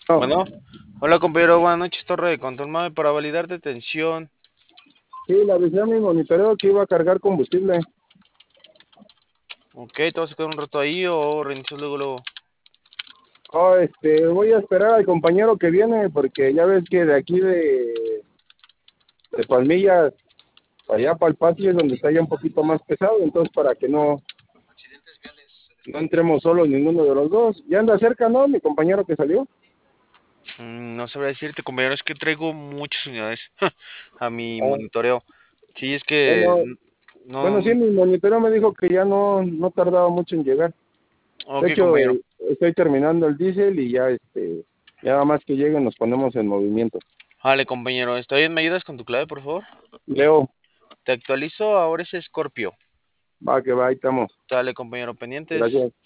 No, Bueno, hola compañero, buenas noches, Torre de Control Mame, para validar detención. sí, le avisé a mi monitoreo que iba a cargar combustible. Ok, ¿te vas a quedar un rato ahí o reinicias luego, luego? Oh, voy a esperar al compañero que viene porque ya ves que de aquí de Palmillas para allá para el patio es donde está ya un poquito más pesado, entonces para que no entremos solos ninguno de los dos. Ya anda cerca, ¿no? Mi compañero que salió. No sabría decirte, compañero, es que traigo muchas unidades a mi Ah, monitoreo. Sí, es que bueno, no. bueno, sí, mi monitoreo me dijo que ya no tardaba mucho en llegar. De Ok, hecho, compañero. estoy terminando el diésel y ya nada más que lleguen nos ponemos en movimiento. Vale, compañero, ¿está bien? ¿Me ayudas con tu clave, por favor? Leo, Te actualizo, ahora es Scorpio. va que va, ahí estamos. Dale, compañero, pendientes. Gracias.